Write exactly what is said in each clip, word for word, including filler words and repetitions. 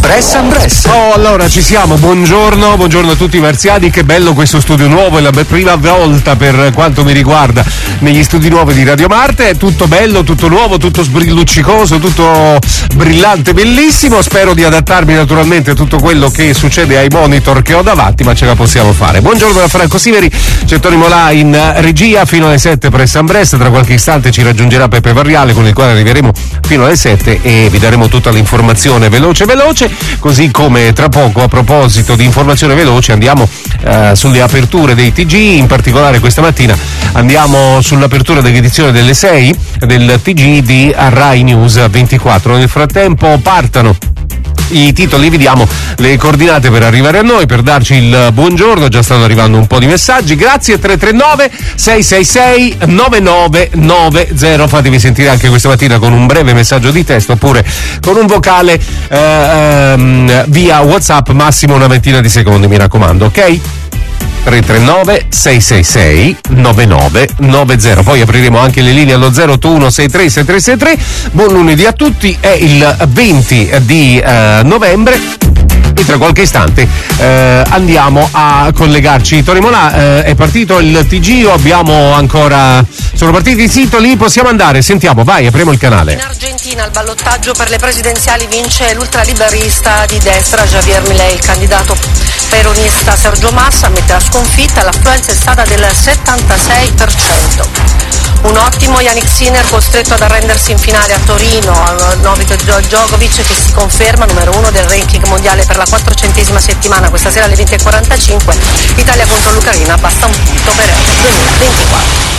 Press and Press. Oh, allora ci siamo, buongiorno, buongiorno a tutti i marziani, che bello questo studio nuovo, è la prima volta per quanto mi riguarda negli studi nuovi di Radio Marte, è tutto bello, tutto nuovo, tutto sbrilluccicoso, tutto brillante, bellissimo, spero di adattarmi naturalmente a tutto quello che succede ai monitor che ho davanti, ma ce la possiamo fare. Buongiorno da Franco Siveri, c'è Tony Molà in regia fino alle sette Press and Press, tra qualche istante ci raggiungerà Peppe Varriale con il quale arriveremo fino alle sette e vi daremo tutta l'informazione veloce veloce. Così come tra poco, a proposito di informazione veloce, andiamo eh, sulle aperture dei T G, in particolare questa mattina andiamo sull'apertura dell'edizione delle sei del T G di Rai News ventiquattro. Nel frattempo partano i titoli, vi diamo le coordinate per arrivare a noi, per darci il buongiorno. Già stanno arrivando un po' di messaggi, grazie. Tre tre nove sei sei sei nove nove nove zero, fatevi sentire anche questa mattina con un breve messaggio di testo oppure con un vocale eh, ehm, via WhatsApp, massimo una ventina di secondi, mi raccomando, ok? tre tre nove sei sei sei nove nove nove zero. Poi apriremo anche le linee allo zero otto uno sei tre sei tre sei tre. Buon lunedì a tutti, è il venti di eh, novembre e tra qualche istante eh, andiamo a collegarci. Tony Molà, eh, è partito il T G o abbiamo ancora... Sono partiti i titoli, possiamo andare, sentiamo, vai, apriamo il canale. In Argentina il ballottaggio per le presidenziali vince l'ultraliberista di destra Javier Milei, il candidato peronista Sergio Massa ammette la sconfitta, l'affluenza è stata del settantasei per cento. Un ottimo Yannick Sinner costretto ad arrendersi in finale a Torino, a Novak Djokovic che si conferma numero uno del ranking mondiale per la quattrocentesima settimana, questa sera alle venti e quarantacinque, Italia contro l'Ucraina, basta un punto per il duemilaventiquattro.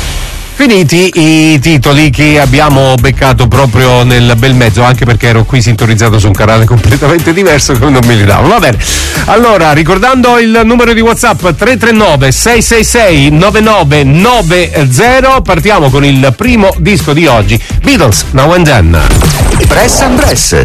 Finiti i titoli che abbiamo beccato proprio nel bel mezzo, anche perché ero qui sintonizzato su un canale completamente diverso che non me li davo. Va bene, allora ricordando il numero di WhatsApp tre tre nove sei sei sei nove nove nove zero, partiamo con il primo disco di oggi, Beatles, Now and Then. Press and Press.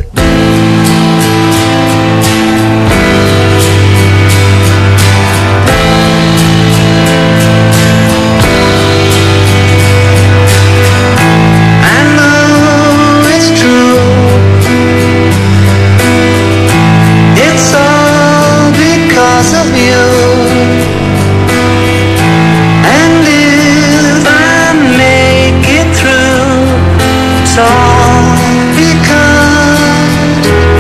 Because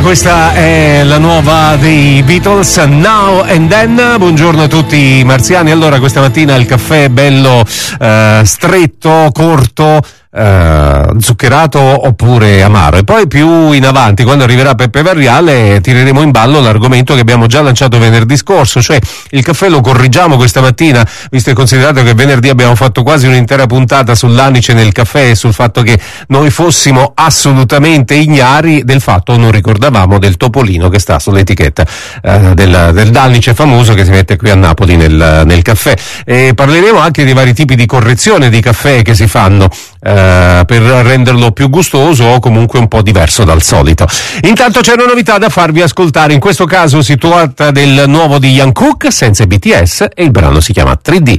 questa è la nuova dei Beatles, Now and Then. Buongiorno a tutti i marziani. Allora, questa mattina il caffè è bello eh, stretto, corto, Uh, zuccherato oppure amaro, e poi più in avanti, quando arriverà Peppe Varriale, tireremo in ballo l'argomento che abbiamo già lanciato venerdì scorso, cioè il caffè lo correggiamo questa mattina, visto e considerato che venerdì abbiamo fatto quasi un'intera puntata sull'anice nel caffè e sul fatto che noi fossimo assolutamente ignari del fatto, non ricordavamo del topolino che sta sull'etichetta uh, del, del Dalnice famoso che si mette qui a Napoli nel, nel caffè. E parleremo anche dei vari tipi di correzione di caffè che si fanno uh, per renderlo più gustoso o comunque un po' diverso dal solito. Intanto c'è una novità da farvi ascoltare, in questo caso si tratta del nuovo di Jungkook senza i B T S e il brano si chiama tre D. I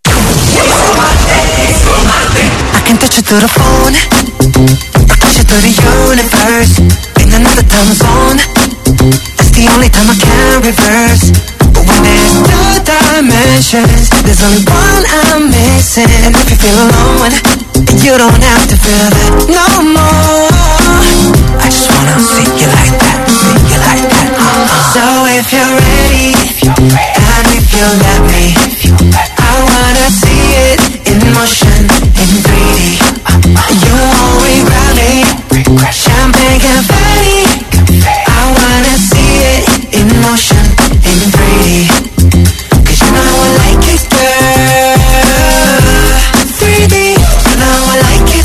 can touch you through the phone, or touch you through the universe, in another time zone. That's the only time I can reverse. But when there's two dimensions, there's only one I'm missing. And if you feel alone, you don't have to feel that no more. I just wanna see you like that, see you like that. Uh-uh. So if you're ready, if you're ready, and if you let me, if you let me, I wanna see it in motion, in three D. Uh-uh. You won't regret me, champagne confetti. I wanna see it in motion, in three D. Cause you know I like it, girl. three D. You know I like it,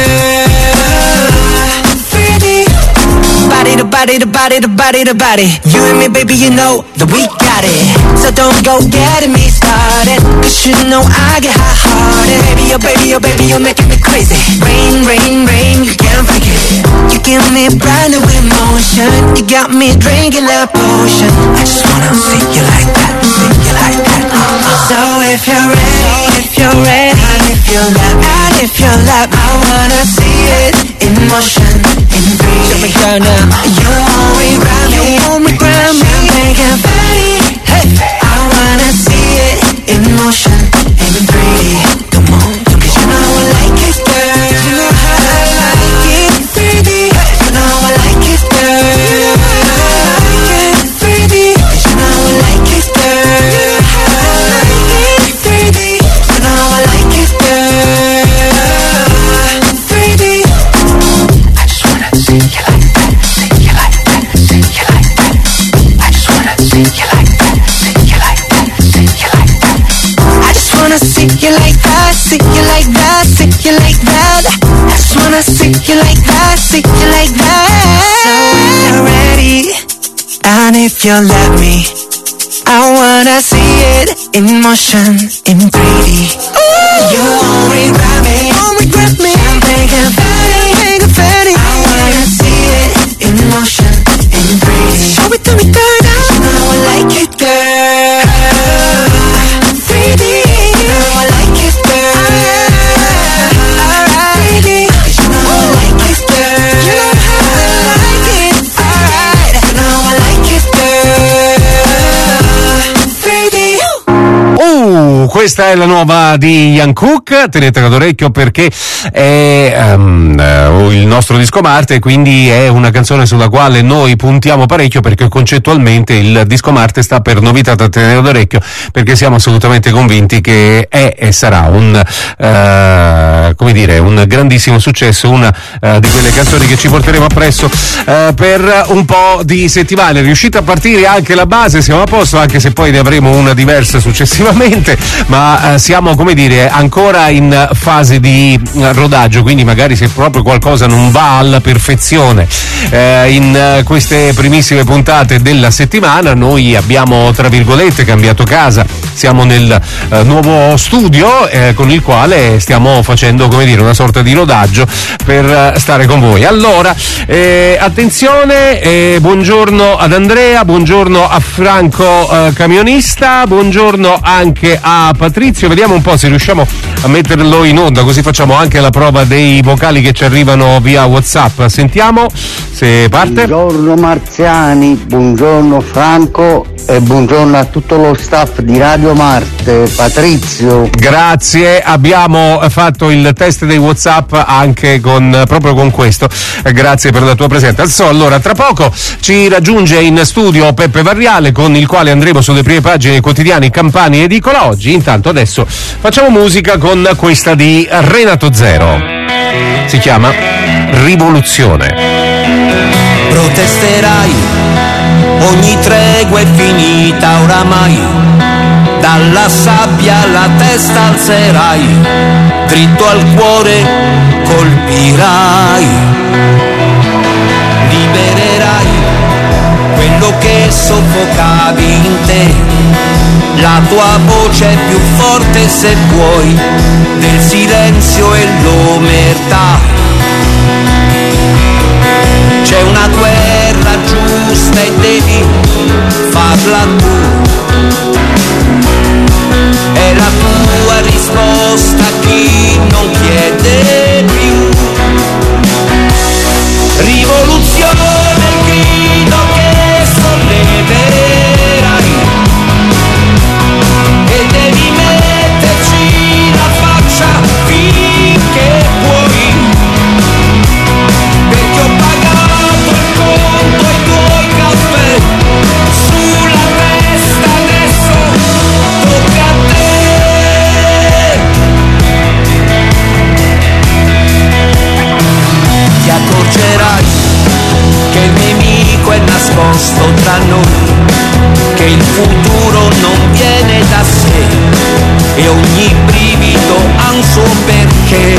girl. three D. Body to body to body to body to body. You and me, baby, you know that we got it. So don't go getting me started, cause you know I get hot-hearted. Baby, oh baby, oh baby, you're making me crazy. Rain, rain, rain, you can't break it. You give me brand new emotion. You got me drinking that potion. I just wanna see you like that, see you like that. Uh-uh. So if you're ready, so if you're ready, and if you let me, and if you let me, I wanna see it in motion, in three D. Show me girl now. You won't regret me, you won't regret me. Champagne confetti, hey. I wanna see it in motion, in three D. Come on, cause you know I like it, girl. You know how I like it, three D. You know I like it, girl. You know how I like it, three D. Cause you know I like it, girl. You know how I like it, three D. You know I like it, girl. three D. I just wanna see you like that, see you like that, see you like that. I just wanna see you like that, see you like that, see you like that. I just wanna see you like that, see you like that, see you like that. I just wanna see you like that, see you like that. So if you're ready, and if you let me, I wanna see it in motion, in three D. Ooh. You won't regret me, won't regret me. Champagne confetti, confetti. I wanna see it in motion, in three D. Show it to me, girl. You know I like it, girl. three D. You know I like it, girl. Alright. three D. You know I like it, girl. You know how I like it. Alright. You know I like it, girl. three D. Uh, questa è la nuova di Jungkook, tenetela d'orecchio perché è um, uh, il nostro disco Marte, quindi è una canzone sulla quale noi puntiamo parecchio, perché concettualmente il disco Marte sta per novità da tenere d'orecchio, perché siamo assolutamente convinti che è e sarà un uh, come dire, un grandissimo successo, una uh, di quelle canzoni che ci porteremo appresso uh, per un po' di settimane. È riuscita a partire anche la base, siamo a posto, anche se poi ne avremo una diversa successivamente, ma uh, siamo, come dire, ancora in fase di uh, rodaggio, quindi magari se proprio qualcosa non va alla perfezione eh, in uh, queste primissime puntate della settimana, noi abbiamo, tra virgolette, cambiato casa, siamo nel uh, nuovo studio eh, con il quale stiamo facendo, come dire, una sorta di rodaggio per uh, stare con voi. Allora, eh, attenzione, eh, buongiorno ad Andrea, buongiorno a Franco uh, camionista, buongiorno anche a Patrizio. Vediamo un po' se riusciamo a metterlo in onda, così facciamo anche la prova dei vocali che ci arrivano via WhatsApp. Sentiamo se parte. Buongiorno Marziani, buongiorno Franco e buongiorno a tutto lo staff di Radio Marte. Patrizio. Grazie, abbiamo fatto il test dei WhatsApp anche con proprio con questo. Grazie per la tua presenza. So, allora, tra poco ci raggiunge in studio Peppe Varriale, con il quale andremo sulle prime pagine dei quotidiani Campani e Edicola oggi. Intanto adesso facciamo musica con questa di Renato Zero. Si chiama Rivoluzione. Protesterai, ogni tregua è finita oramai, dalla sabbia la testa alzerai, dritto al cuore colpirai, libererai quello che soffocavi in te, la tua voce è più forte se puoi, del silenzio e l'omertà. C'è una guerra giusta e devi farla tu, è la tua risposta a chi non chiede più. Rivoluzione, il grido che solleverai, e devi metterci la faccia finché puoi, perché ho pagato il conto ai tuoi caffè sulla testa, adesso tocca a te. Ti accorgerai che il nemico è nascosto tra noi, che il futuro non viene da sé e ogni brivido ha un suo perché,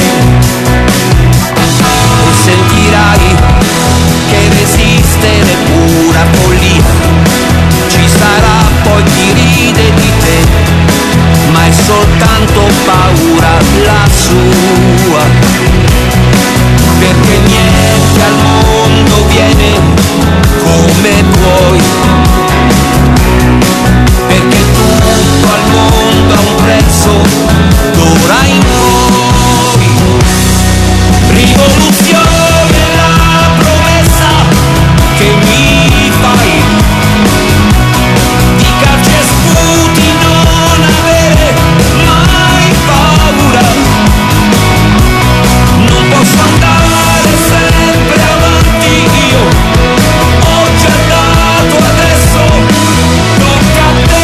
e sentirai che resistere è pura follia, ci sarà poi chi ride di te, ma è soltanto paura la sua, perché niente al mondo viene come puoi, perché tutto al mondo ha un prezzo d'ora in poi. Rivoluzione, la promessa che mi fai, di calci e sputi non avere mai paura, non posso andare sempre avanti io, ho già dato, adesso tocca a te.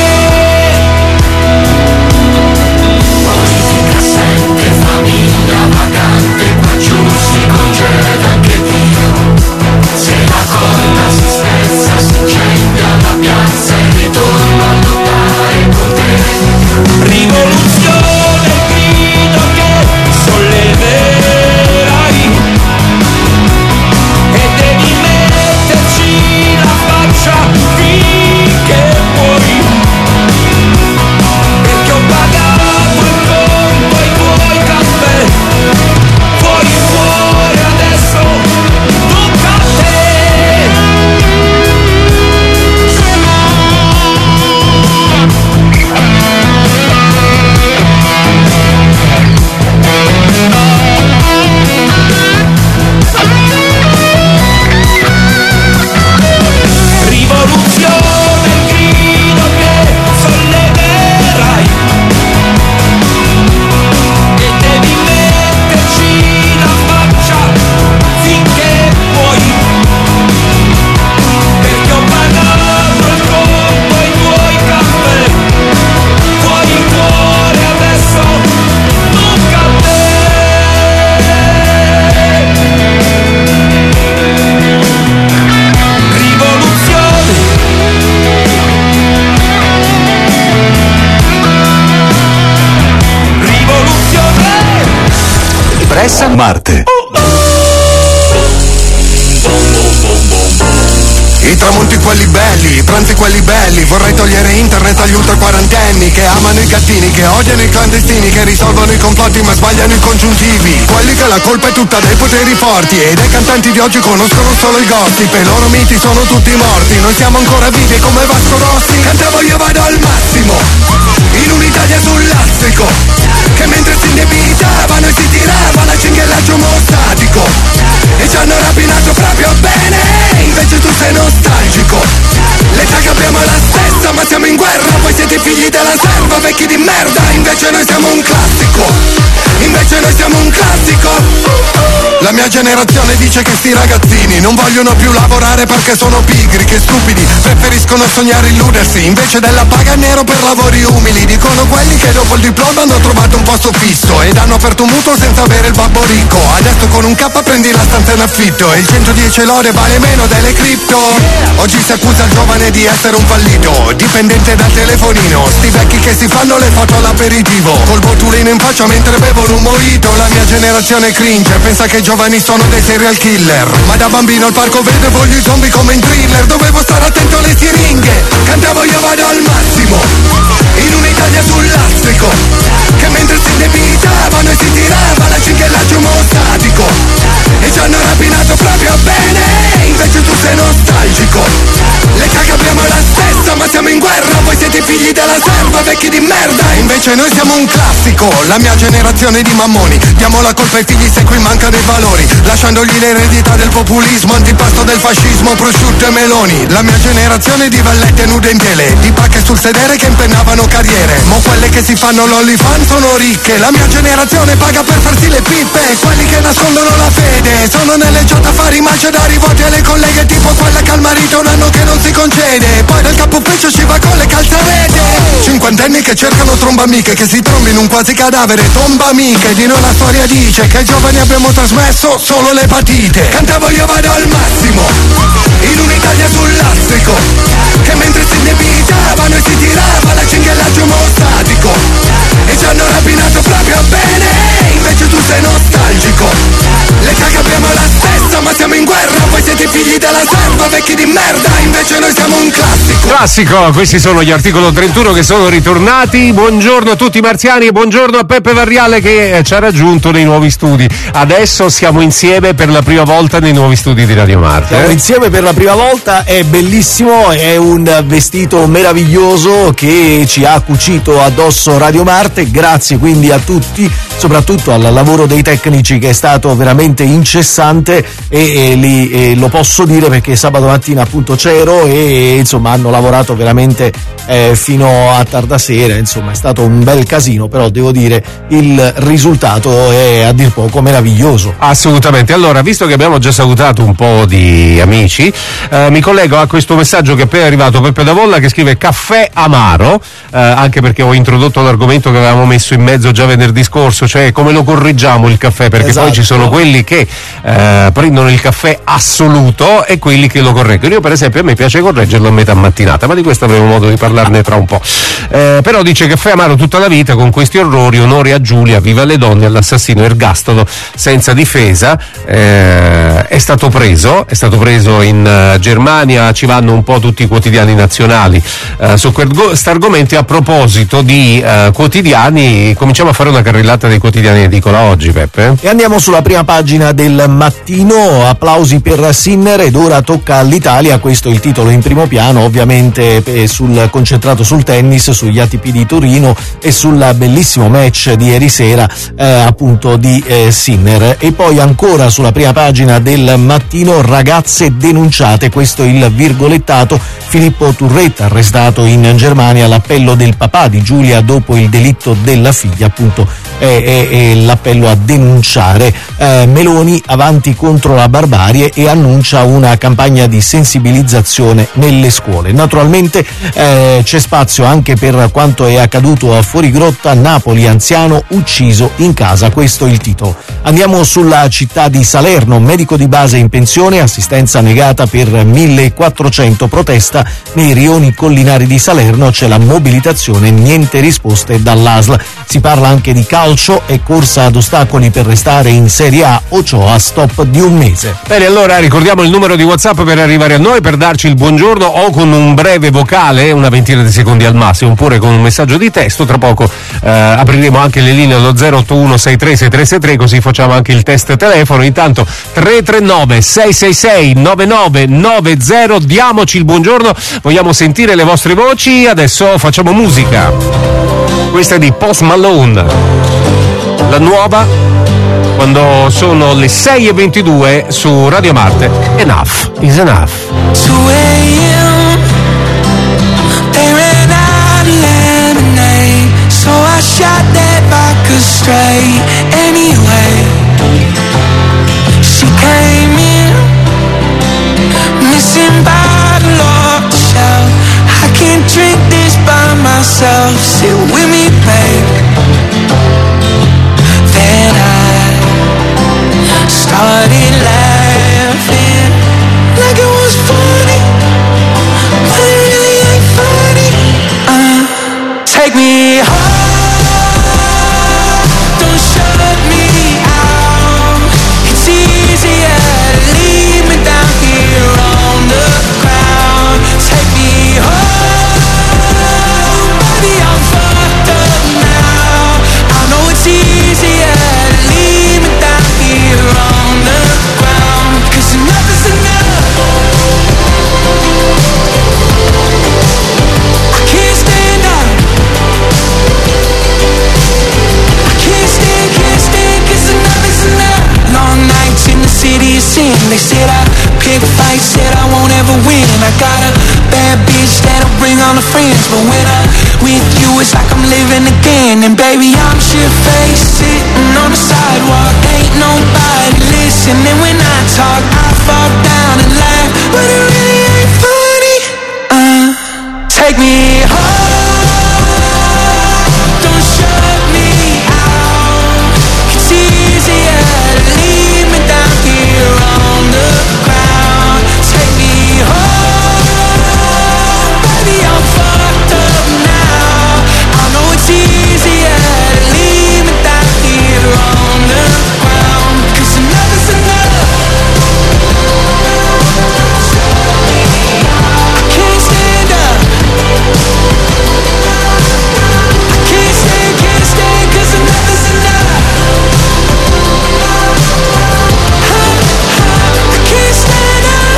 Politica sempre, famiglia vacante, qua giù si congeda anche Dio, se la corda si spezza si incendia la piazza e ritorno a lottare con te. Rivoluzione, il grido che solleverai, e devi metterci la faccia finché puoi, perché ho pagato il conto ai tuoi caffè, fuori fuori adesso tocca a te. Rivoluzione, il grido che solleverai, e devi metterci la faccia finché puoi, perché ho pagato il conto ai tuoi caffè, fuori cuore adesso tocca a te. Rivoluzione, rivoluzione. Pressa Marte. I tramonti quelli belli, i pranzi quelli belli, vorrei togliere internet agli ultra quarantenni che amano i gattini, che odiano i clandestini, che risolvono i complotti ma sbagliano i congiuntivi, quelli che la colpa è tutta dei poteri forti e dei cantanti di oggi conoscono solo i gossip e i loro miti sono tutti morti. Noi siamo ancora vivi come Vasco Rossi. Cantavo io vado al massimo in un'Italia sul lastrico, che mentre si indebitavano e si tirava la cinghiallaggio omostatico e ci hanno rapinato proprio bene, invece tu sei nostalgico. L'età che abbiamo è la stessa ma siamo in guerra, voi siete figli della serva, vecchi di merda, invece noi siamo un classico, invece noi siamo un classico. La mia generazione dice che sti ragazzini non vogliono più lavorare perché sono pigri, che stupidi, preferiscono sognare e illudersi, invece della paga nero per lavori umili. Dicono quelli che dopo il diploma hanno trovato un posto fisso ed hanno aperto un mutuo senza avere il babbo ricco. Adesso con un K prendi la stanza in affitto e il centodieci lode vale meno delle cripto. Oggi si accusa il giovane di essere un fallito, dipendente dal telefonino, sti vecchi che si fanno le foto all'aperitivo col botulino in faccia mentre bevono un mojito. La mia generazione cringe, pensa che i giovani sono dei serial killer, ma da bambino al parco vedevo gli zombie come in thriller, dovevo stare attento alle siringhe. Cantavo io vado al massimo in un'Italia sul lastrico, che mentre si indebitavano e si tirava la cinghiallaggio omostatico e ci hanno rapinato proprio bene, invece tu sei nostalgico. L'età che abbiamo è la stessa ma siamo in guerra, voi siete figli della serva, vecchi di merda, invece noi siamo un classico. La mia generazione di mammoni, diamo la colpa ai figli se qui mancano i valori, lasciandogli l'eredità del populismo, antipasto del fascismo, prosciutto e meloni. La mia generazione di vallette nude in tele, di pacche sul sedere che impennavano carriere, mo quelle che si fanno l'OnlyFans sono ricche. La mia generazione paga per farsi le pippe, quelli che nascondono la fede sono nelle giornate macedari voti alle colleghe, tipo quella che al marito un anno che non si concede, poi dal capo ufficio ci va con le calzarete. Cinquantenni che cercano trombamiche, che si trombino un quasi cadavere, tomba amiche. Di noi la storia dice che ai giovani abbiamo trasmesso solo le patite. Cantavo io vado al massimo in un'Italia sul lastrico, che mentre si indebitavano e si tirava la cinghiallaggio omostatico e ci hanno rapinato proprio bene, invece tu sei nostalgico. L'età che abbiamo è la stessa ma siamo in guerra, voi siete figli della serva, vecchi di merda, invece noi siamo un classico. Classico, questi sono gli articolo trentuno che sono ritornati. Buongiorno a tutti i marziani e buongiorno a Peppe Varriale che ci ha raggiunto nei nuovi studi. Adesso siamo insieme per la prima volta nei nuovi studi di Radio Marte. Siamo insieme per la prima volta, è bellissimo, è un vestito meraviglioso che ci ha cucito addosso Radio Marte. Grazie quindi a tutti, soprattutto al lavoro dei tecnici che è stato veramente incessante e, e, li, e lo posso dire perché sabato mattina appunto c'ero e insomma hanno lavorato veramente eh, fino a tarda sera, insomma è stato un bel casino, però devo dire il risultato è a dir poco meraviglioso. Assolutamente. Allora, visto che abbiamo già salutato un po' di amici, eh, mi collego a questo messaggio che è appena arrivato, Peppe Davolla che scrive caffè amaro, eh, anche perché ho introdotto l'argomento che avevamo messo in mezzo già venerdì scorso, cioè come lo correggiamo il caffè, perché esatto. Poi ci sono quelli che eh, prendono il caffè assoluto e quelli che lo correggono. Io per esempio a me piace correggerlo a metà mattinata, ma di questo avremo modo di parlarne tra un po'. Eh, però dice caffè amaro tutta la vita, con questi orrori, onore a Giulia, viva le donne, all'assassino ergastolo senza difesa. Eh, è stato preso, è stato preso in uh, Germania, ci vanno un po' tutti i quotidiani nazionali uh, su questo argomento. A proposito di uh, quotidiani, cominciamo a fare una carrellata dei quotidiani in edicola oggi, Peppe. E andiamo sulla prima pagina del Mattino, applausi per Sinner ed ora tocca all'Italia, questo è il titolo in primo piano, ovviamente eh, sul, concentrato sul tennis, sugli A T P di Torino e sul bellissimo match di ieri sera eh, appunto di eh, Sinner. E poi ancora sulla prima pagina del Mattino, ragazze denunciate, questo è il virgolettato, Filippo Turretta arrestato in Germania, l'appello del papà di Giulia dopo il delitto della figlia, appunto è, è, è l'appello a denunciare. eh, Meloni avanti contro la barbarie e annuncia una campagna di sensibilizzazione nelle scuole. Naturalmente eh, c'è spazio anche per quanto è accaduto a Fuorigrotta, Napoli, anziano ucciso in casa, questo è il titolo. Andiamo sulla città di Salerno, medico di base in pensione, assistenza negata per millequattrocento, protesta nei rioni collinari di Salerno, c'è la mobilitazione, niente risposte dall'A S L. Si parla anche di calcio e corsa ad ostacoli per restare in Serie A, Ochoa stop di un mese. Bene, allora ricordiamo il numero di WhatsApp per arrivare a noi, per darci il buongiorno o con un breve vocale, una ventina di secondi al massimo, oppure con un messaggio di testo. Tra poco eh, apriremo anche le linee allo zero otto uno sei tre sei tre sei tre, così facciamo facciamo anche il test telefono. Intanto tre tre nove sei sei sei nove nove nove zero, diamoci il buongiorno, vogliamo sentire le vostre voci. Adesso facciamo musica. Questa è di Post Malone, la nuova, quando sono le sei e ventidue su Radio Marte. Enough is enough. two a.m. They ran out of lemonade, so I shot that vodka straight. Anyway, she came in, missing bottle off the shelf. I can't drink this by myself. Sit with me, babe. Then I started laughing like it was funny, but it really ain't funny. Uh, take me home, don't shut me out. It's easier to leave me down here on the ground. Take me home, baby, I'm fucked up now. I know it's easier to leave me down here on the ground, 'cause enough is enough. I can't stand up, I can't stand, can't stand, 'cause enough is enough. Long nights in the city of sin, they said I pick fights, said I won't ever win. I got a bad bitch that'll bring all the friends, but when I'm with you it's like I'm living again. And baby, I'm shit-faced, sitting on the sidewalk, ain't nobody listening when I talk. I fall down and laugh, but it really ain't funny. Uh, take me home, don't shut me out. It's easier to leave me down here on the ground. Take me home, baby, I'm fucked up now. I know it's easier to leave me down here on the ground, 'cause enough is enough. I can't stand up, I can't stand, can't stand, 'cause enough is enough. I can't stand up,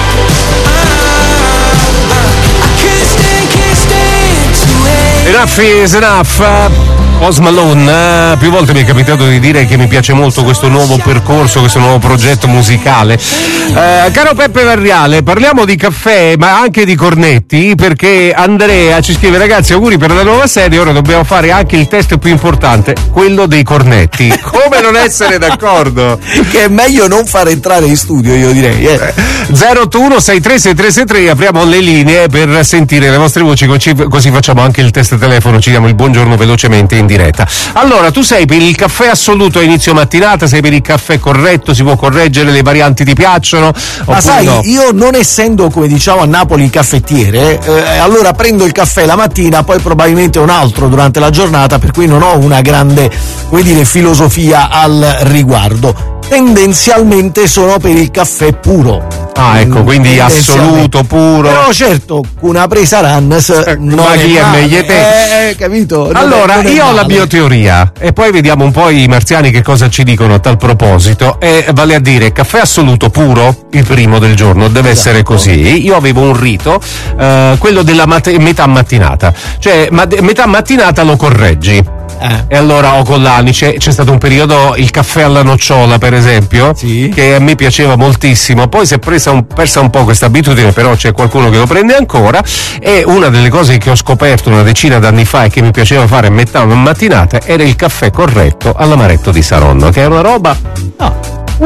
I can't stand, can't stand to it. Enough is enough. Post Malone, eh, più volte mi è capitato di dire che mi piace molto questo nuovo percorso, questo nuovo progetto musicale. Eh, caro Peppe Varriale, parliamo di caffè ma anche di cornetti, perché Andrea ci scrive: ragazzi, auguri per la nuova serie, ora dobbiamo fare anche il test più importante, quello dei cornetti. Come non essere d'accordo? Che è meglio non far entrare in studio, io direi. Eh. zero otto uno sei tre sei tre sei tre, apriamo le linee per sentire le vostre voci, così, così facciamo anche il test telefono, ci diamo il buongiorno velocemente in diretta. Allora, tu sei per il caffè assoluto a inizio mattinata, sei per il caffè corretto, si può correggere, le varianti ti piacciono? Ma sai, no? Io non essendo, come diciamo a Napoli, caffettiere, eh, allora prendo il caffè la mattina, poi probabilmente un altro durante la giornata, per cui non ho una grande, come dire, filosofia al riguardo. Tendenzialmente sono per il caffè puro. Ah, ecco, quindi assoluto, puro. Però certo, una presa Rannes eh, non ma è chi è male, meglio te? Eh, capito? Non allora, è, non è io ho male. la mia teoria e poi vediamo un po' i marziani che cosa ci dicono a tal proposito. E vale a dire, caffè assoluto puro, il primo del giorno, deve Esatto. essere così. Io avevo un rito, eh, quello della mat- metà mattinata. Cioè, ma- metà mattinata lo correggi. Eh. E allora o con l'anice, c'è stato un periodo, il caffè alla nocciola per esempio, Sì. che a me piaceva moltissimo, poi si è presa un, persa un po' questa abitudine, però c'è qualcuno che lo prende ancora. E una delle cose che ho scoperto una decina d'anni fa e che mi piaceva fare a metà mattinata era il caffè corretto all'amaretto di Saronno, che è una roba No.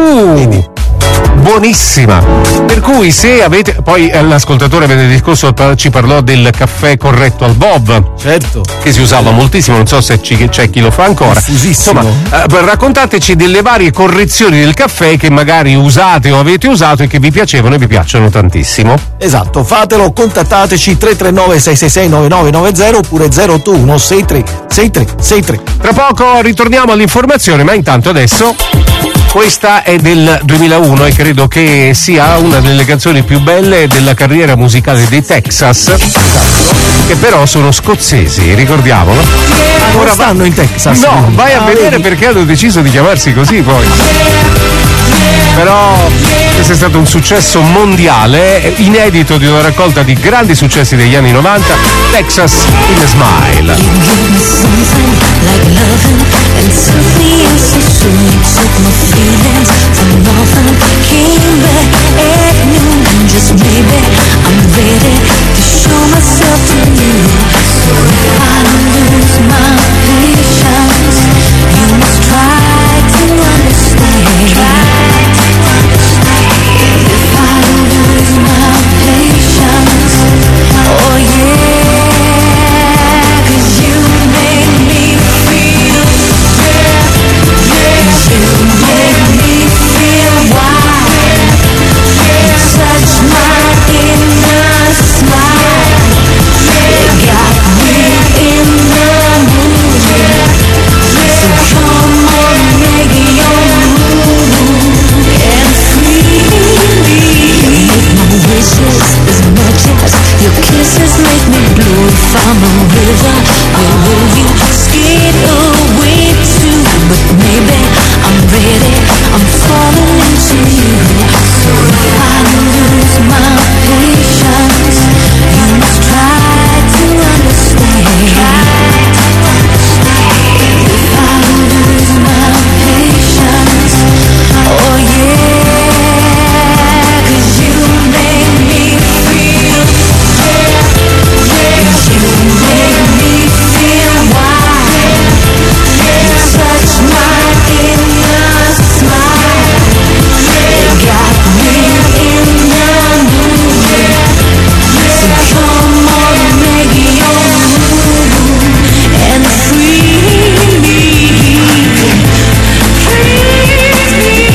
uh, buonissima. Per cui se avete, poi eh, l'ascoltatore venerdì scorso ci parlò del caffè corretto al Bob, Certo. che si usava moltissimo, non so se ci, c'è chi lo fa ancora. Diffusissimo. Insomma, eh, raccontateci delle varie correzioni del caffè che magari usate o avete usato e che vi piacevano e vi piacciono tantissimo. Esatto, fatelo, contattateci tre tre nove sei sei sei nove nove nove zero oppure zero otto uno sei tre sei tre sei tre. Tra poco ritorniamo all'informazione, ma intanto adesso Questa è del duemilauno e credo che sia una delle canzoni più belle della carriera musicale dei Texas, che però sono scozzesi, ricordiamolo. Ora vanno in Texas. No, quindi. vai a Ah, vedere vedi? perché hanno deciso di chiamarsi così poi. Però questo è stato un successo mondiale, inedito di una raccolta di grandi successi degli anni novanta, Texas in a Smile. You give me something like loving and something else so soon. You took my feelings for nothing, came back at noon, and just maybe I'm ready to show myself to you. So if I lose my patience, you must try to understand. Try to understand. If I lose my patience, oh yeah. Your kisses make me blue. If I'm a river, where will you skate away to? But maybe I'm ready, I'm falling into you. So if I lose my patience, you must try to understand. Try to understand. If I lose my patience, oh yeah, 'cause you make me feel. You make me feel wild. You touch my inner smile. You got me in the mood. So come on, make your move and free me. Freeze me.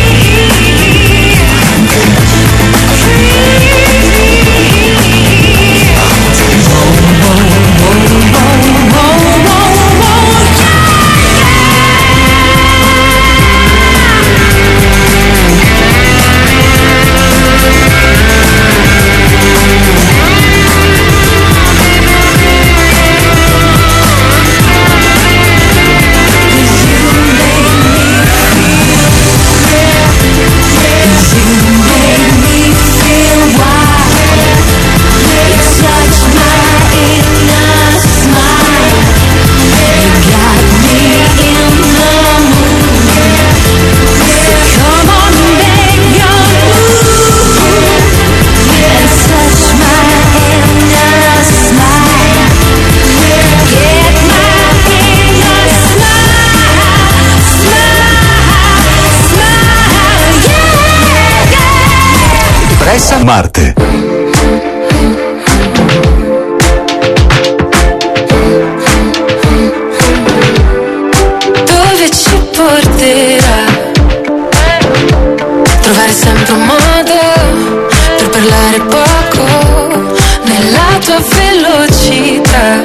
Marte. Dove ci porterà? Trovare sempre un modo per parlare poco nella tua velocità.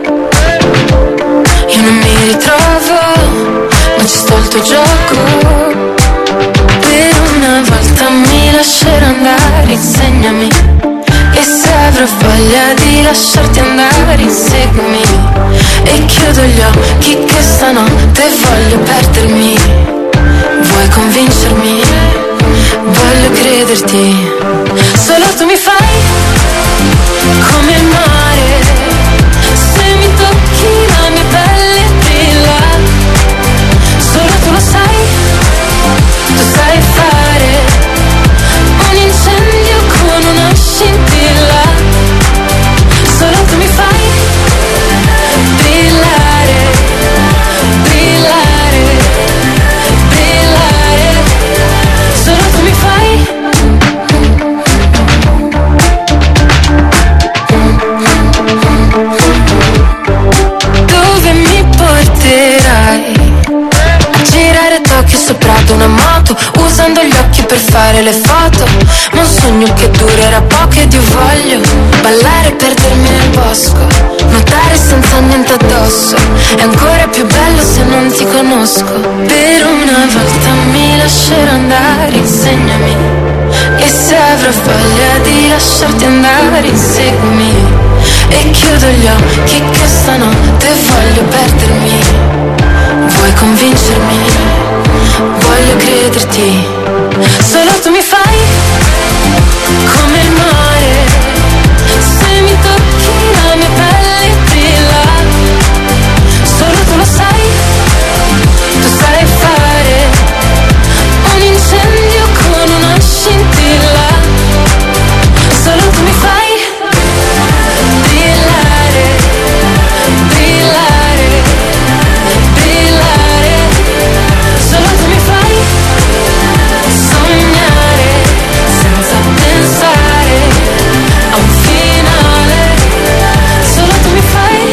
Io non mi ritrovo, ma ci sto al tuo gioco. Per una volta mi lascerò andare, insegnami. E se avrò voglia di lasciarti andare, inseguimi. E chiudo gli occhi che stanotte voglio perdermi. Vuoi convincermi? Voglio crederti. Solo tu mi fai come il mare. Se mi tocchi la mia pelle brilla. Solo tu lo sai. Tu sai fare un incendio con una scintilla. Solo tu mi fai brillare, brillare, brillare. Solo tu mi fai. chiudendo gli occhi per fare le foto, ma un sogno che durerà poco ed io voglio ballare e perdermi nel bosco, nuotare senza niente addosso, è ancora più bello se non ti conosco. Per una volta mi lascerò andare, insegnami, e se avrò voglia di lasciarti andare, inseguimi, e chiudo gli occhi che stanotte voglio perdermi. Vuoi convincermi? Voglio crederti. Solo tu mi fai come il mare, se mi tocchi la mia pelle brilla. Solo tu lo sai, tu sai fare un incendio con una scintilla. Solo tu mi fai brillare, brillare, brillare. Solo tu mi fai sognare senza pensare a un finale. Solo tu mi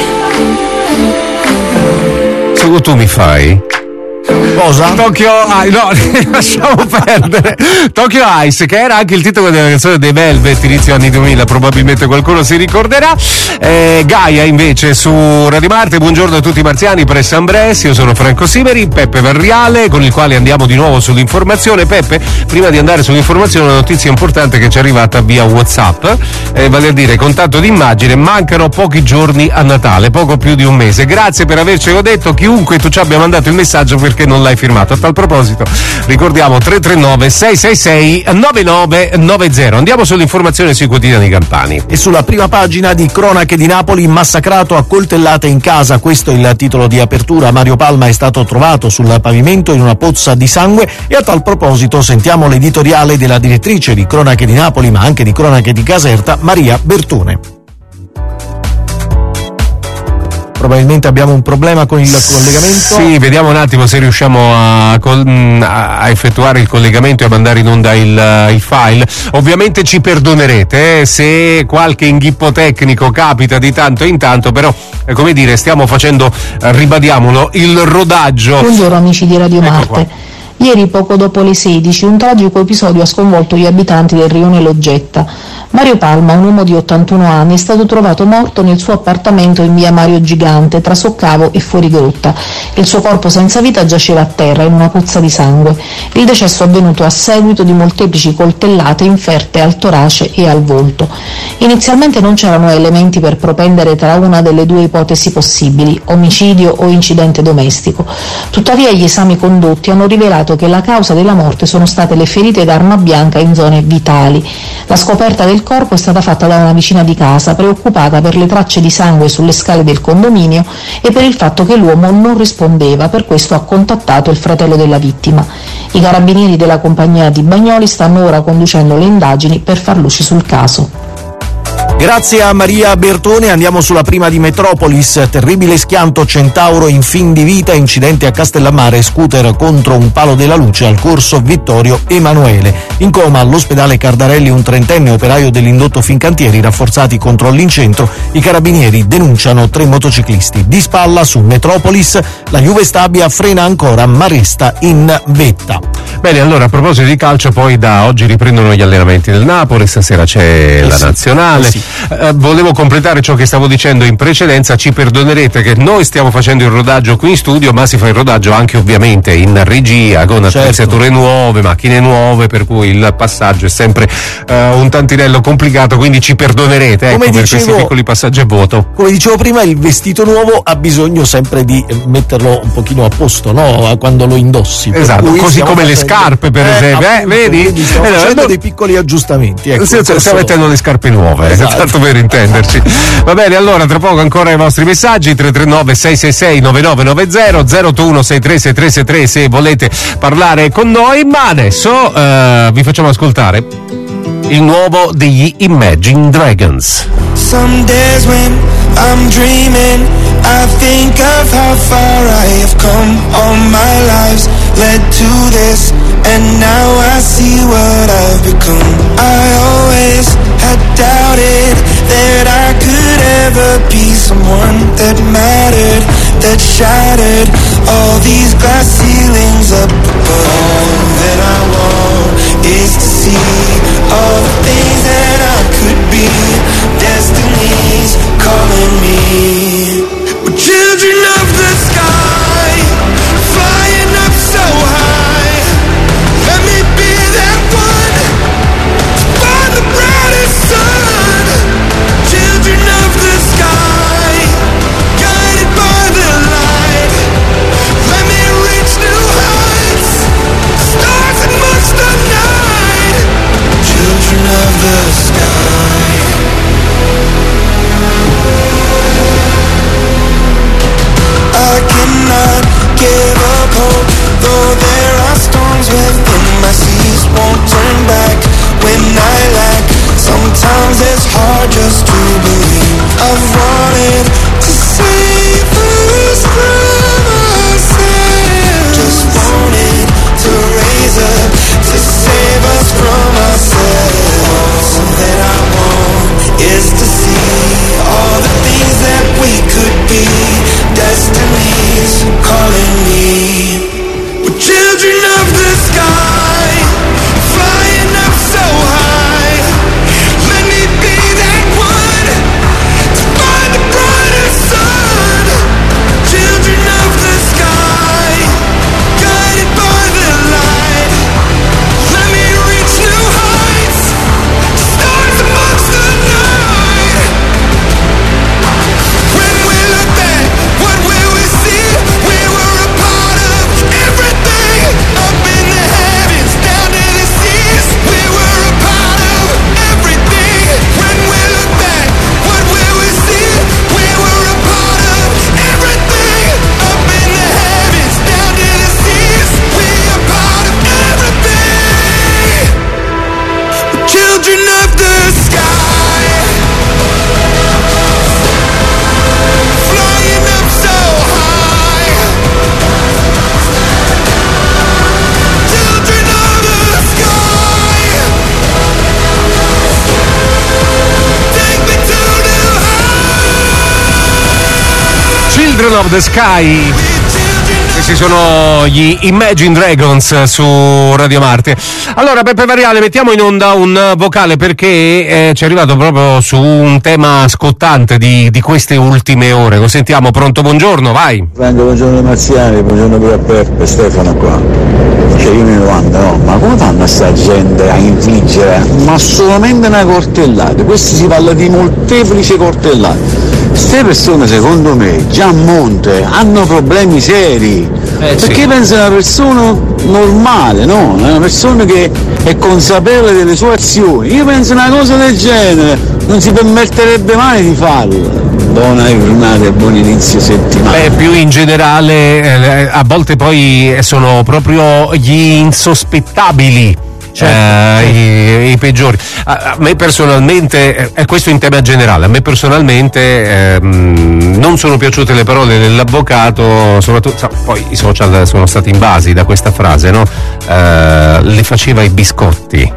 fai. Solo tu mi fai? Cosa? Tokyo Ice, no, lasciamo perdere. Tokyo Ice, che era anche il titolo della canzone dei Velvet inizio anni duemila, probabilmente qualcuno si ricorderà. eh, Gaia invece su Radio Marte. Buongiorno a tutti i marziani, Press Ambres, io sono Franco Siveri. Peppe Verriale, con il quale andiamo di nuovo sull'informazione. Peppe, prima di andare sull'informazione, una notizia importante che ci è arrivata via WhatsApp, eh, vale a dire contatto d'immagine. Mancano pochi giorni a Natale, poco più di un mese. Grazie per avercelo detto, chiunque tu ci abbia mandato il messaggio, perché non l'hai firmato. A tal proposito ricordiamo tre tre nove sei sei sei nove nove nove zero. Andiamo sull'informazione sui quotidiani campani. E sulla prima pagina di Cronache di Napoli, massacrato a coltellate in casa, questo è il titolo di apertura. Mario Palma è stato trovato sul pavimento in una pozza di sangue, e a tal proposito sentiamo l'editoriale della direttrice di Cronache di Napoli, ma anche di Cronache di Caserta, Maria Bertone. Probabilmente abbiamo un problema con il collegamento. Sì, vediamo un attimo se riusciamo a, a effettuare il collegamento e a mandare in onda il, il file. Ovviamente ci perdonerete eh, se qualche inghippo tecnico capita di tanto in tanto, però eh, come dire, stiamo facendo, eh, ribadiamolo, il rodaggio. Buongiorno amici di Radio Ecco Marte. qua. Ieri, poco dopo le sedici, un tragico episodio ha sconvolto gli abitanti del rione Loggetta. Mario Palma, un uomo di ottantuno anni, è stato trovato morto nel suo appartamento in via Mario Gigante, tra Soccavo e Fuorigrotta. Il suo corpo senza vita giaceva a terra in una pozza di sangue. Il decesso è avvenuto a seguito di molteplici coltellate inferte al torace e al volto. Inizialmente non c'erano elementi per propendere tra una delle due ipotesi possibili, omicidio o incidente domestico. Tuttavia gli esami condotti hanno rivelato che la causa della morte sono state le ferite d'arma bianca in zone vitali. La scoperta del corpo è stata fatta da una vicina di casa, preoccupata per le tracce di sangue sulle scale del condominio e per il fatto che l'uomo non rispondeva, per questo ha contattato il fratello della vittima. I carabinieri della compagnia di Bagnoli stanno ora conducendo le indagini per far luce sul caso. Grazie a Maria Bertone. Andiamo sulla prima di Metropolis. Terribile schianto, Centauro in fin di vita, incidente a Castellammare, scooter contro un palo della luce al corso Vittorio Emanuele. In coma all'ospedale Cardarelli un trentenne operaio dell'indotto Fincantieri, rafforzati controlli in centro. I carabinieri denunciano tre motociclisti. Di spalla su Metropolis, la Juve Stabia frena ancora ma resta in vetta. Bene, allora a proposito di calcio, poi da oggi riprendono gli allenamenti del Napoli, stasera c'è eh la sì, nazionale. eh sì. Eh, volevo completare ciò che stavo dicendo in precedenza. Ci perdonerete che noi stiamo facendo il rodaggio qui in studio, ma si fa il rodaggio anche ovviamente in regia, con certo. attrezzature nuove, macchine nuove, per cui il passaggio è sempre eh, un tantinello complicato, quindi ci perdonerete, ecco, Come per dicevo, questi piccoli passaggi a vuoto. Come dicevo prima, il vestito nuovo ha bisogno sempre di metterlo un pochino a posto, no? Quando lo indossi. Per Esatto, cui così come le scarpe, per eh, esempio, eh, appunto, vedi? quindi stiamo Eh, facendo no, dei piccoli aggiustamenti. Ecco, Sì, stiamo questo- mettendo le scarpe nuove, Esatto. tanto per intenderci. Va bene, allora tra poco ancora i vostri messaggi, tre tre nove sei sei sei nove nove nove zero, zero otto uno sei tre sei tre sei tre se volete parlare con noi, ma adesso eh, vi facciamo ascoltare il nuovo degli Imagine Dragons. Some days when I'm dreaming, I think of how far I have come. All my lives led to this, and now I see what I've become. I always had doubted that I could ever be someone that mattered, that shattered all these glass ceilings up above. All that I want of the Sky. Questi sono gli Imagine Dragons su Radio Marte. Allora, Beppe Variale, mettiamo in onda un vocale perché eh, ci è arrivato proprio su un tema scottante di, di queste ultime ore. Lo sentiamo. Pronto, buongiorno, vai. Franco, buongiorno Marziani, buongiorno per Peppe, Stefano qua. Cioè io mi domando, no, ma come fanno a sta gente a infliggere? Ma solamente una cortellata, questi si parla di molteplici cortellate. Queste persone secondo me già a monte hanno problemi seri, eh, perché sì. Pensa a una persona normale, no? Una persona che è consapevole delle sue azioni. Io penso una cosa del genere non si permetterebbe mai di farla. Buona giornata e buon inizio settimana. Beh, più in generale eh, a volte poi sono proprio gli insospettabili. Certo, eh, i, i peggiori. A, a me personalmente, e eh, questo in tema generale, a me personalmente ehm, non sono piaciute le parole dell'avvocato, soprattutto so, poi i social sono stati invasi da questa frase, no? Eh, le faceva i biscotti.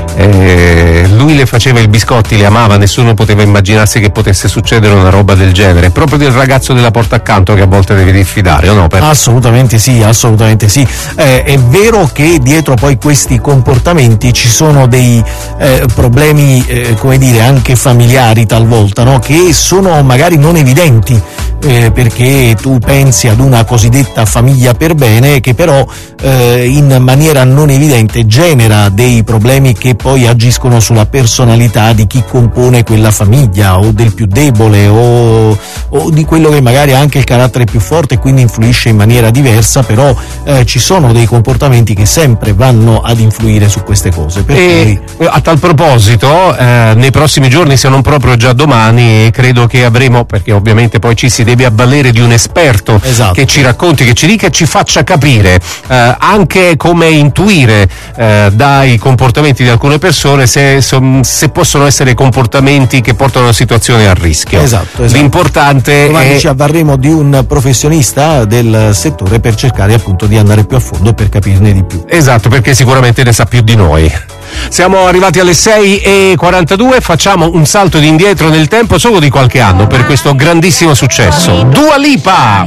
Eh, lui le faceva i biscotti, le amava, nessuno poteva immaginarsi che potesse succedere una roba del genere. Proprio del ragazzo della porta accanto che a volte devi diffidare, o no? Per... Assolutamente sì, assolutamente sì. Eh, è vero che dietro poi questi comportamenti ci sono dei eh, problemi, eh, come dire, anche familiari talvolta, no? Che sono magari non evidenti. Eh, perché tu pensi ad una cosiddetta famiglia per bene che però eh, in maniera non evidente genera dei problemi che poi agiscono sulla personalità di chi compone quella famiglia, o del più debole o, o di quello che magari ha anche il carattere più forte e quindi influisce in maniera diversa, però eh, ci sono dei comportamenti che sempre vanno ad influire su queste cose. Per e cui... a tal proposito eh, nei prossimi giorni, se non proprio già domani, credo che avremo, perché ovviamente poi ci si deve avvalere di un esperto, esatto, che ci racconti, che ci dica e ci faccia capire eh, anche come intuire eh, dai comportamenti di alcune persone se, se possono essere comportamenti che portano a situazioni a rischio. Esatto, esatto. L'importante domani è... ci avvarremo di un professionista del settore per cercare appunto di andare più a fondo per capirne di più. Esatto, perché sicuramente ne sa più di noi. Siamo arrivati alle sei e quarantadue, facciamo un salto di indietro nel tempo solo di qualche anno per questo grandissimo successo. Dua Lipa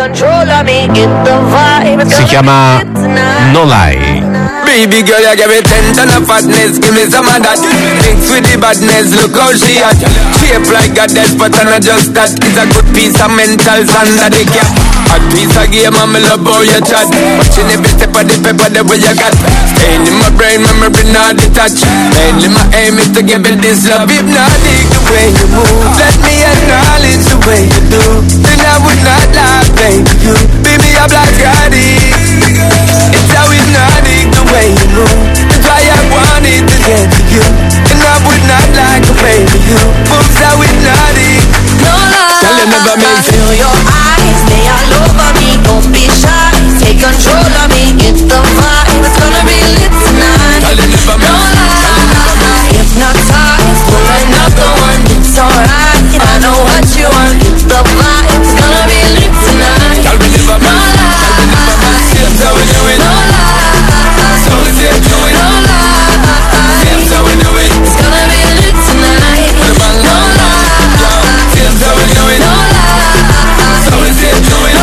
si chiama No Lie. Baby girl, you give me ten ton of fatness, give me some of that. Mix with the badness, look how she hot. Shape like a death, but I'm not just that. It's a good piece of mental under the cap. A piece of game, I'm in love how you chat. Watching every step of the paper, the way you got. Staying in my brain, memory not detached. Mainly my aim is to give it this love. Hypnotic the way you move. Let me acknowledge the way you do. Then I would not lie, baby, you. Baby, I'm like addict. It's how hypnotic the way you move. That's why I wanted to get to you. And I would not like to play with you. Moves how hypnotic. No lie, Tell you never make it. feel your eyes, they all over me. Don't be shy, take control of me. Get the vibe, it's gonna be lit tonight. Tell you never No make lie, hypnotized, pulling up the one. It's alright, I know what you want. Get the vibe, it's gonna be lit tonight. Tell me never No make it. lie, Seems how we do it. no lie, So we say do it. no lie. Seems how we do it. It's gonna be lit tonight. The bang No bang bang. lie, Seems how we do it. no lie. So we say do it. No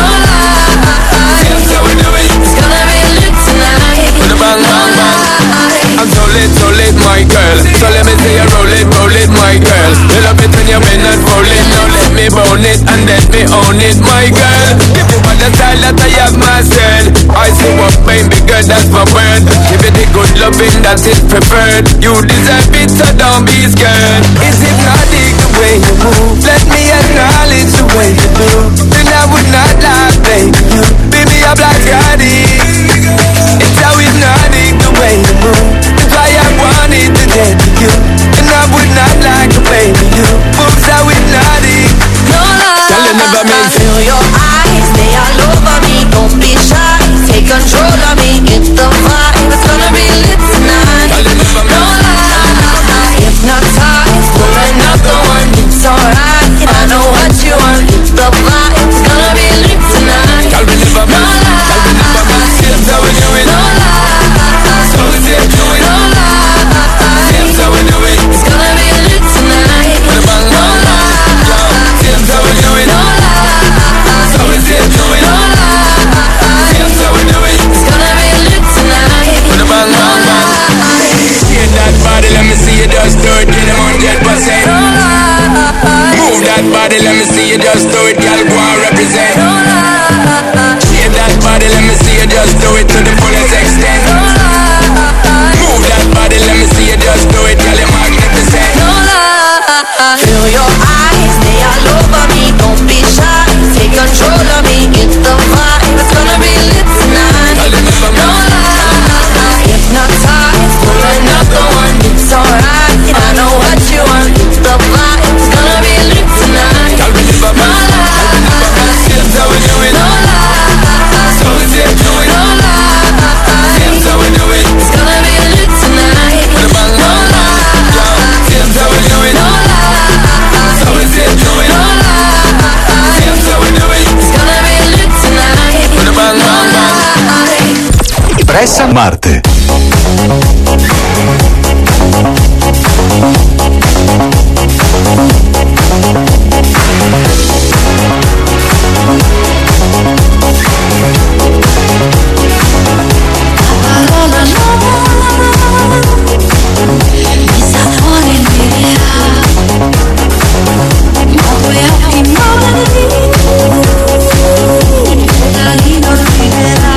lie, Seems how we do it. it's gonna be lit tonight. The bang bang bang. I'm so lit, so lit, my girl. So let me say you roll it, roll it, my girl. You love it when you bend and roll it. Now let me bone it and let me own it, my girl. Give you all the style that I have myself. I see what baby girl, that's my word. Give you the good loving that is preferred. You deserve it, so don't be scared. It's hypnotic the way you move. Let me acknowledge the way you do. Then I would not lie, baby, you. Baby, I'm like addict. It's how hypnotic the way you move. That's why I wanted to get to you. And I would not like to play with you. Moves how hypnotic. No lie, Tell you never make it. feel your eyes, they all over me. Don't be shy, take control of me. Get the vibe, it's gonna be lit tonight. Tell you never No make it. lie, hypnotized, pulling up the one. It's alright, I know what you want. Get the vibe, it's gonna be lit tonight. Tell me never No make it. Tell me never make lie, it. Espressa Marte. Parola nuova mi sapore l'idea, ma poi occhi nuovi da lì non riderà.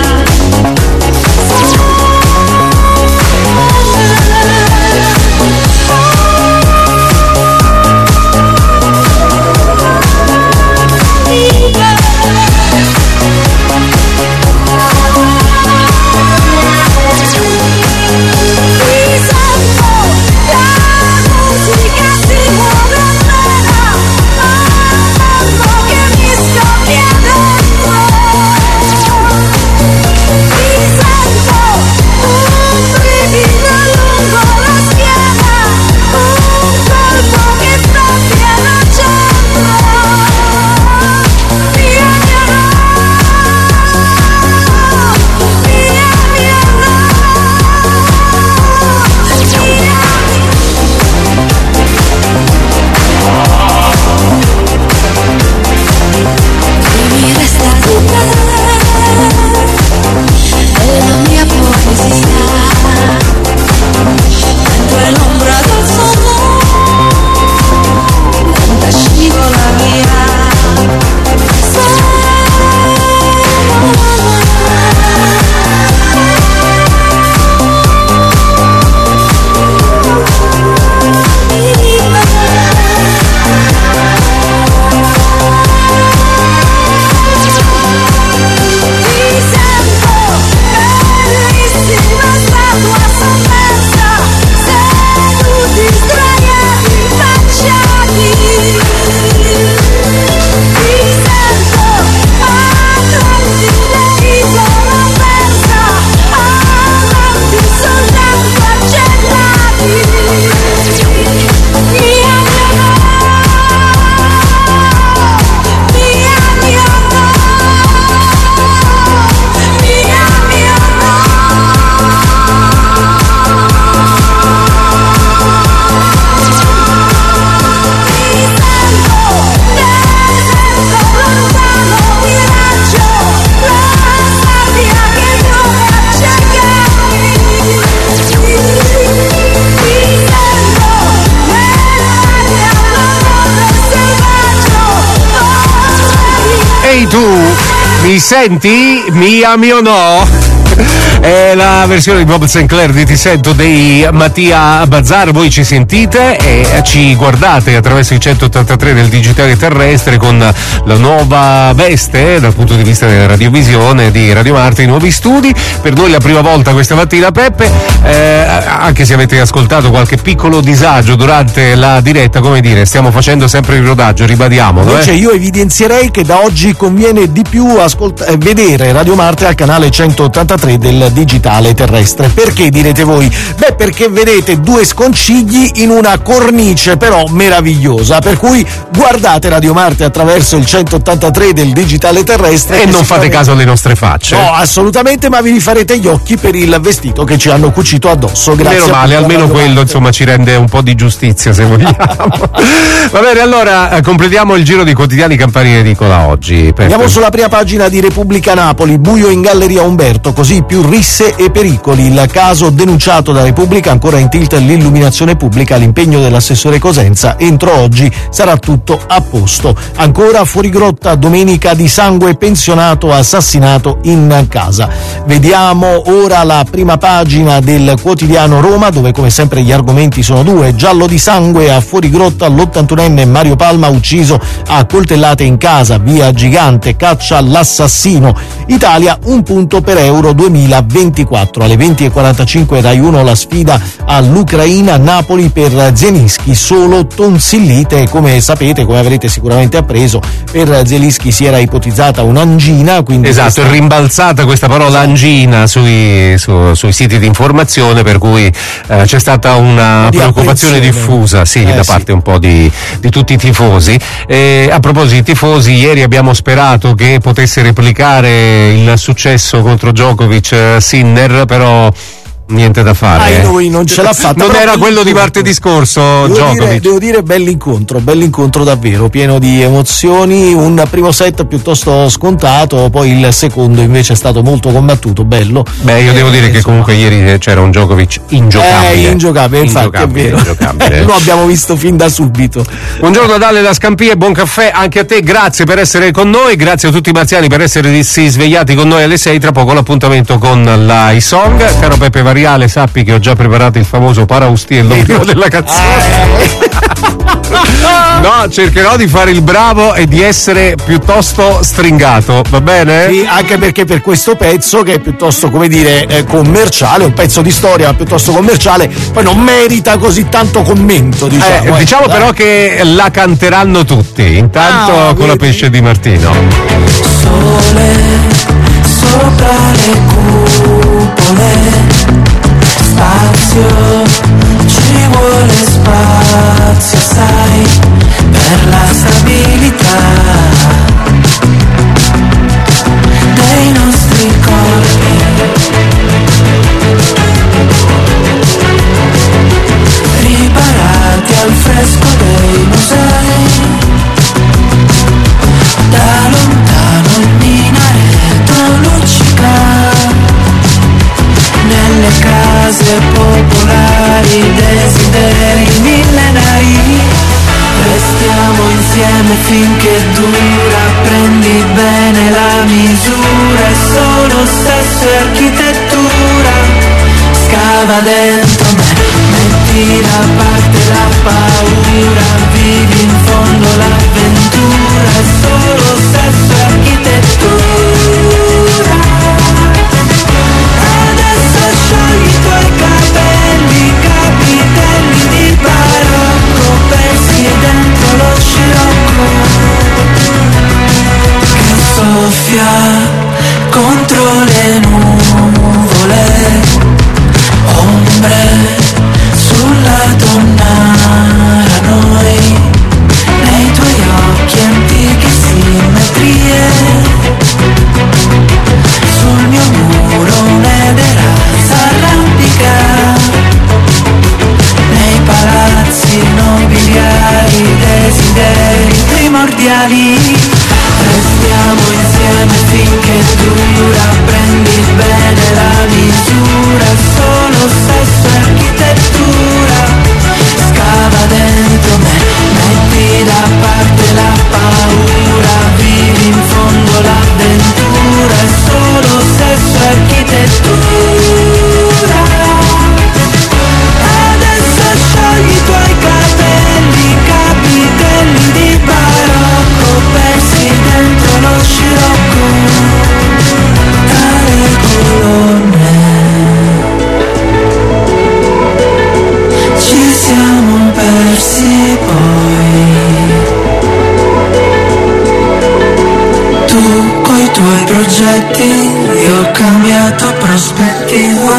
Mi senti? Mi ami o no? È la versione di Bob Sinclair di Ti sento dei Mattia Bazzar. Voi ci sentite e ci guardate attraverso il centottantatré del digitale terrestre con la nuova veste dal punto di vista della radiovisione di Radio Marte, i nuovi studi. Per noi la prima volta questa mattina, Peppe, eh, anche se avete ascoltato qualche piccolo disagio durante la diretta, come dire, stiamo facendo sempre il rodaggio, ribadiamolo. Invece eh. io evidenzierei che da oggi conviene di più ascolt- eh, vedere Radio Marte al canale centottantatré del digitale terrestre. Perché, direte voi? Beh, perché vedete due sconcigli in una cornice però meravigliosa, per cui guardate Radio Marte attraverso il centottantatré del digitale terrestre e non fate caso alle nostre facce. No, assolutamente, ma vi rifarete gli occhi per il vestito che ci hanno cucito addosso. Grazie. Meno male, almeno quello insomma ci rende un po' di giustizia, se vogliamo. Va bene, allora completiamo il giro di quotidiani Campari Edicola oggi. Peppe. Andiamo sulla prima pagina di Repubblica Napoli. Buio in Galleria Umberto, così più risse e pericoli. Il caso denunciato da Repubblica, ancora in tilt l'illuminazione pubblica, l'impegno dell'assessore Cosenza, entro oggi sarà tutto a posto. Ancora fuori grotta, domenica di sangue, pensionato assassinato in casa. Vediamo ora la prima pagina del quotidiano Roma, dove come sempre gli argomenti sono due: giallo di sangue a fuori grotta, l'ottantunenne Mario Palma ucciso a coltellate in casa, via Gigante, caccia l'assassino. Italia, un punto per Euro duemilaventiquattro. Alle venti e quarantacinque Rai uno la sfida all'Ucraina, Napoli per Zelinski, solo tonsillite. Come sapete, come avrete sicuramente appreso, per Zelinski si era ipotizzata un'angina, quindi esatto, questa... è rimbalzata questa parola angina sui, su, sui siti di informazione, per cui eh, c'è stata una di preoccupazione diffusa, sì, eh, da sì. parte un po' di, di tutti i tifosi. E a proposito di tifosi, ieri abbiamo sperato che potesse replicare il successo contro Djokovic Sinner, però niente da fare. Ah, noi non ce l'ha fatta. Non era quello di martedì scorso, devo Djokovic. dire, devo dire bell'incontro, bell'incontro davvero, pieno di emozioni, un primo set piuttosto scontato, poi il secondo invece è stato molto combattuto, bello. Beh, io eh, devo dire che comunque ieri c'era un Djokovic ingiocabile. Eh, ingiocabile, infatti ingiocabile, è vero. ingiocabile. Lo abbiamo visto fin da subito. Buongiorno Dalle da Scampia, buon caffè anche a te, grazie per essere con noi, grazie a tutti i marziani per essersi svegliati con noi alle sei, tra poco l'appuntamento con la I-Song. Caro Peppe Variale, sappi che ho già preparato il famoso paraustiello prima della canzone. No, cercherò di fare il bravo e di essere piuttosto stringato, va bene? Sì, anche perché per questo pezzo, che è piuttosto, come dire, eh, commerciale, un pezzo di storia piuttosto commerciale, poi non merita così tanto commento, diciamo. Eh, eh, diciamo dai. però che la canteranno tutti, intanto Ah, con la vedi? pesce di Martino. Sole sopra le cupole, spazio, ci vuole spazio, sai, per la stabilità dei nostri corpi. Riparati al fresco dei musei, da lontano il minareto luccica nelle case popolari, desideri millenari. Restiamo insieme finché dura, prendi bene la misura, è solo sesso e architettura. Scava dentro me, metti da parte la paura, vivi in fondo l'avventura, è solo sesso e architettura. Adesso sciogli i tuoi capelli, capitelli di barocco, persi dentro lo scirocco che soffia contro le nuvole, ombre sulla tonnara, noi nei tuoi occhi antiche simmetrie, sul mio muro un'edera s'arrampica, nei palazzi nobiliari, desideri primordiali. Restiamo insieme finché dura, prendi bene la misura, solo sesso e architettura. Scava dentro me, metti da parte la paura, vivi in fondo l'avventura, è solo sesso e architettura. Adesso sciogli i tuoi capelli, capitelli di barocco, persi dentro lo scirocco tra le colonne. Ci siamo persi poi, tu coi tuoi progetti, io ho cambiato prospettiva.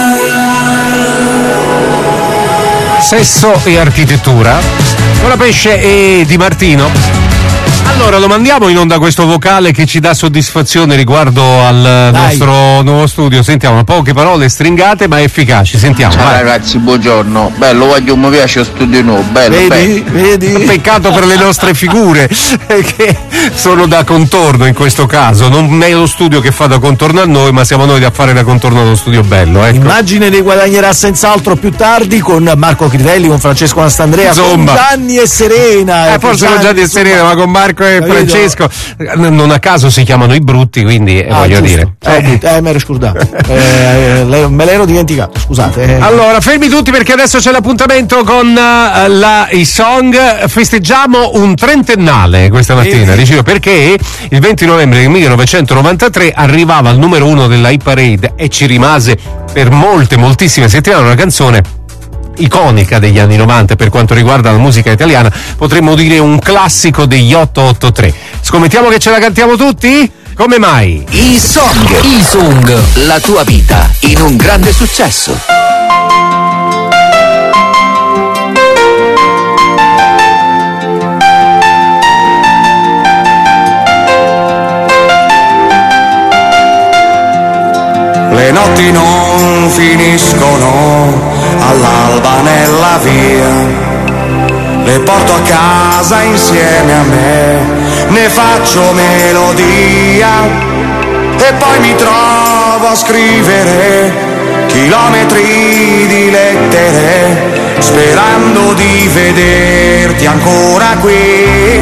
Sesso e architettura con la pesce e Di Martino. Allora lo mandiamo in onda questo vocale che ci dà soddisfazione riguardo al Dai. nostro nuovo studio. Sentiamo, poche parole stringate ma efficaci. Sentiamo. Ciao vai. ragazzi, buongiorno. Bello, voglio mi piace lo studio nuovo, bello, Vedi, bello. vedi. Peccato per le nostre figure che sono da contorno in questo caso. Non è lo studio che fa da contorno a noi, ma siamo noi a fare da contorno allo studio bello. Ecco. Immagine ne guadagnerà senz'altro più tardi con Marco Crivelli, con Francesco Anastandrea, Insomma. con Gianni e Serena. Eh, forse non Gianni e Serena, ma con Marco e capito? Francesco. Non a caso si chiamano i brutti, quindi eh, Ah, voglio giusto. dire. Ciao, Eh. eh, mi ero scordato. Eh, eh, le- me l'ero dimenticato, scusate. eh. Allora, fermi tutti perché adesso c'è l'appuntamento con uh, la I-Song. Festeggiamo un trentennale questa mattina, dicevo, perché il venti novembre del millenovecentonovantatré arrivava al numero uno della Hit Parade e ci rimase per molte, moltissime settimane una canzone iconica degli anni novanta per quanto riguarda la musica italiana, potremmo dire un classico degli otto otto tre. Scommettiamo che ce la cantiamo tutti? Come mai? I-Song. I-Song. La tua vita in un grande successo. Le notti notti non finiscono all'alba nella via. Le porto a casa insieme a me, ne faccio melodia e poi mi trovo a scrivere chilometri di lettere, sperando di vederti ancora qui.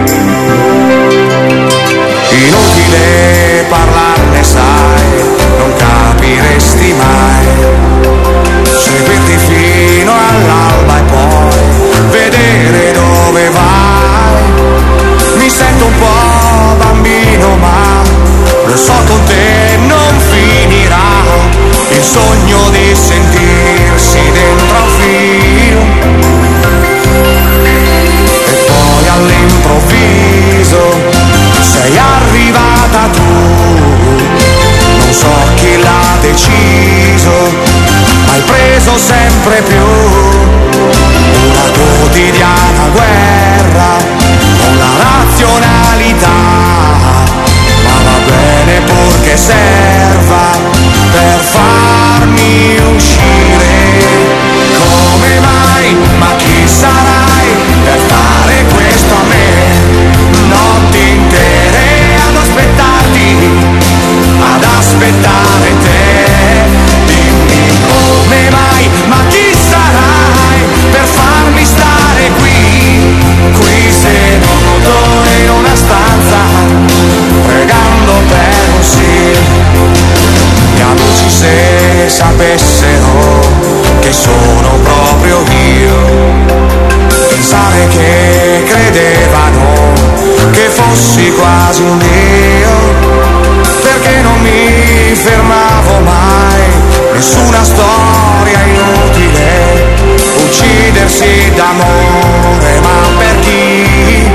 Inutile parlarne, sai, non capiresti mai. Seguirti fino all'alba e poi vedere dove vai. Mi sento un po' bambino, ma lo so con te non finirà. Il sogno di sentirsi dentro un film. E poi all'improvviso sei arrivata tu. Non so chi l'ha deciso, ma hai preso sempre più una quotidiana guerra con la razionalità, ma va bene purché serva per farmi uscire. Come mai, ma chi sarai per fare questo a me? Notti intere ad aspettarti, ad aspettare te. Dimmi come mai, ma chi sarai per farmi stare qui, qui seduto in una stanza, pregando per un sì. Gli amici se sapessero che sono proprio io, pensare che credevano che fossi quasi un dio, perché non mi fermavo mai, nessuna storia inutile, uccidersi d'amore, ma per chi?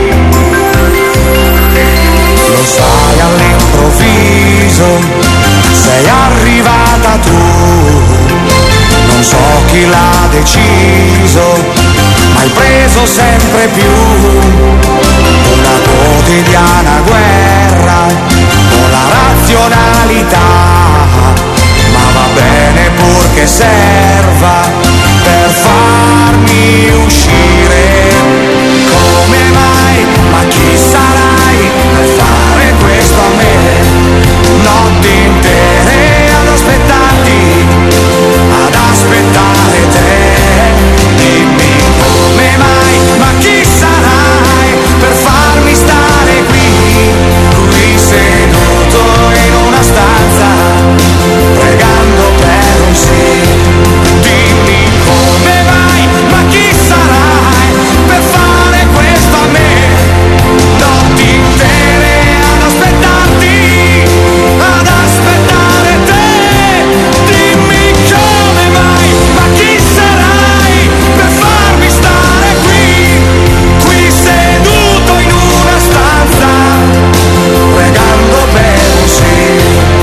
Lo sai, all'improvviso sei arrivata tu, non so chi l'ha deciso, ma hai preso sempre più una quotidiana guerra con la razionalità, ma va bene purché serva per farmi uscire. Come mai, ma chi sarai per fare questo a me? Notti intere ad aspettarti, ad aspettare te. Dimmi come mai, ma chi sarai per farmi stare qui, qui seduto in una stanza, pregando per un sì. Dimmi come mai, ma chi sarai per fare questo a me? Notti intere ad aspettarti, ad aspettare te. Dimmi come mai, ma chi sarai per farmi stare qui, qui seduto in una stanza, pregando per un sì.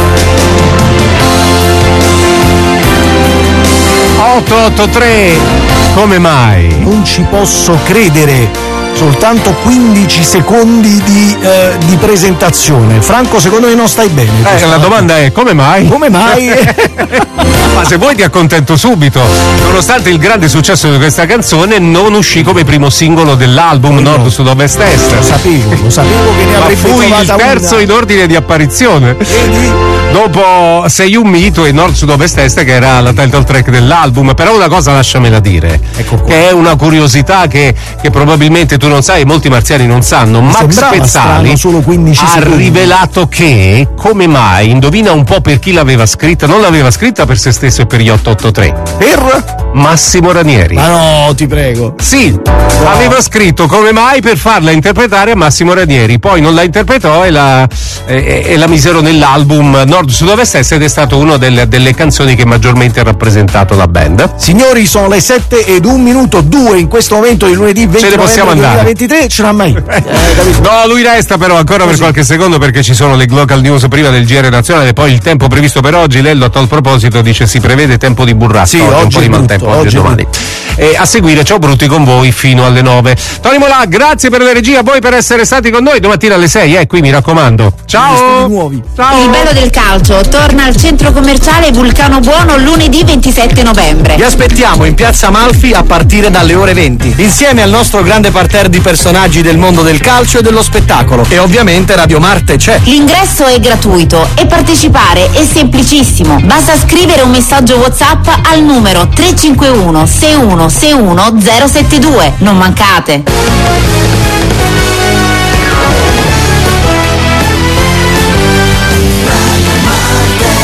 otto otto tre, come mai? Non ci posso credere. Soltanto quindici secondi di, eh, di presentazione. Franco, secondo me non stai bene. Eh, la domanda è come mai? Come mai? Ma se vuoi ti accontento subito. Nonostante il grande successo di questa canzone, non uscì come primo singolo dell'album no. Nord Sud Ovest Est. Lo sapevo, lo sapevo che ne Ma avrebbe fui il trovata terzo una. in ordine di apparizione. Vedi? Dopo Sei un mito e Nord Sud Ovest Est, che era la title track dell'album. Però una cosa lasciamela dire, ecco qua, che è una curiosità che, che probabilmente tu non sai, molti marziani non sanno. Mi Max Pezzali solo quindici ha secondi. rivelato che, come mai, indovina un po' per chi l'aveva scritta, non l'aveva scritta per se stesso e per gli otto otto tre, per Massimo Ranieri. Ma no, ti prego. Sì, no. Aveva scritto come mai per farla interpretare a Massimo Ranieri, poi non la interpretò e la, e, e la misero nell'album Nord Sud Ovest Est, ed è stato una delle, delle canzoni che maggiormente ha rappresentato la band. Signori, sono le sette ed un minuto due in questo momento di lunedì ventinove Ce ne possiamo andare. duemilaventitré ce l'ha mai. Eh, no, lui resta però ancora Così. per qualche secondo perché ci sono le local news prima del G R nazionale, poi il tempo previsto per oggi. Lello a tal proposito dice si prevede tempo di burrasca, sì, oggi, oggi un po' di maltempo oggi, oggi e domani. E a seguire Ciao Brutti con voi fino alle nove. Tony Molà, grazie per la regia, a voi per essere stati con noi. Domattina alle sei, eh, qui mi raccomando. Ciao! Nuovi. Ciao! Il bello del calcio torna al centro commerciale Vulcano Buono lunedì ventisette novembre. Vi aspettiamo in piazza Amalfi a partire dalle ore venti, insieme al nostro grande parterre di personaggi del mondo del calcio e dello spettacolo. E ovviamente Radio Marte c'è. L'ingresso è gratuito e partecipare è semplicissimo. Basta scrivere un messaggio WhatsApp al numero tre cinque uno sei uno sei uno zero sette due. Non mancate.